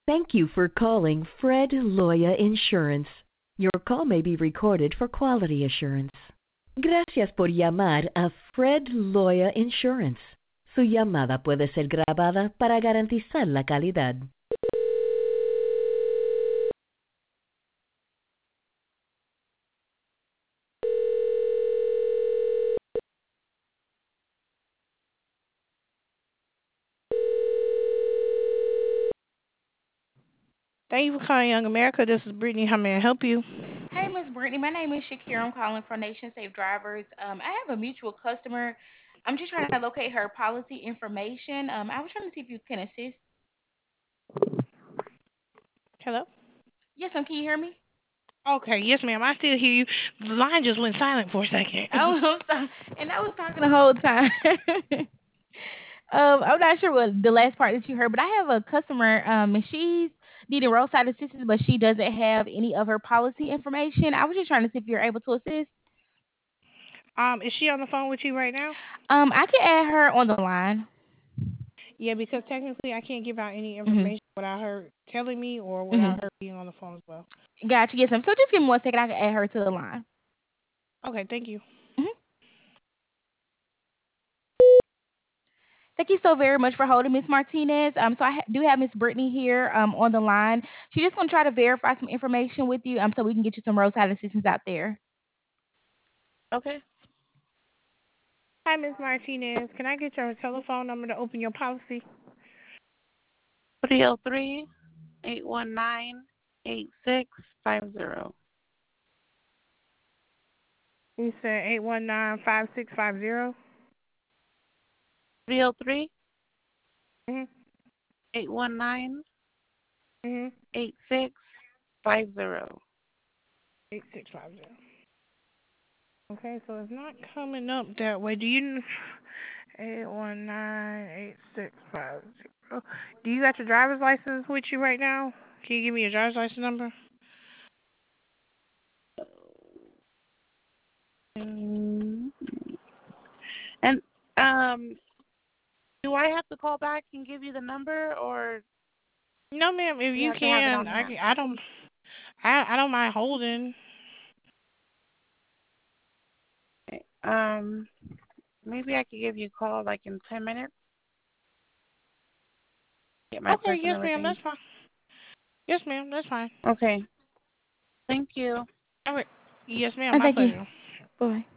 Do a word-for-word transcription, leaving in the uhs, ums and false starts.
Thank you for calling Fred Loya Insurance. Your call may be recorded for quality assurance. Gracias por llamar a Fred Loya Insurance. Su llamada puede ser grabada para garantizar la calidad. Thank you for calling Young America. This is Brittany. How may I help you? Hey, Miss Brittany. My name is Shakira. I'm calling from Nation Safe Drivers. Um, I have a mutual customer. I'm just trying to locate her policy information. Um, I was trying to see if you can assist. Hello? Yes, um, can you hear me? Okay, yes, ma'am. I still hear you. The line just went silent for a second. Oh, I'm sorry. And I was talking the whole time. um, I'm not sure what the last part that you heard, but I have a customer, um, and she's needing roadside assistance, but she doesn't have any of her policy information. I was just trying to see if you're able to assist. um, is she on the phone with you right now? Um, I can add her on the line. Yeah, because technically I can't give out any Mhm. information without her telling me or Mhm. without her being on the phone as well. Gotcha. Yes, ma'am. So just give me one second. I can add her to the line. Okay, thank you. Mhm. Thank you so very much for holding, Miss Martinez. Um, so I ha- do have Miss Brittany here um on the line. She's just gonna try to verify some information with you um so we can get you some roadside assistance out there. Okay. Hi, Miss Martinez. Can I get your telephone number to open your policy? Three zero three eight one nine eight six five zero. You said eight one nine five six five zero. Three zero three Mhm. eight one nine Mhm. eight six five zero. Eight six five zero. Okay, so it's not coming up that way. Do you? Eight one nine eight six five zero. Do you got your driver's license with you right now? Can you give me your driver's license number? Mm. And um, do I have to call back and give you the number, or No, ma'am. If you you have to have it can, on I, hand? I don't I I don't mind holding. Okay. Um, maybe I could give you a call like in ten minutes. Get my Okay, purse and yes, ma'am. everything. That's fine. Yes, ma'am. That's fine. Okay. Thank you. All right. Yes, ma'am. And My thank you. pleasure. Bye.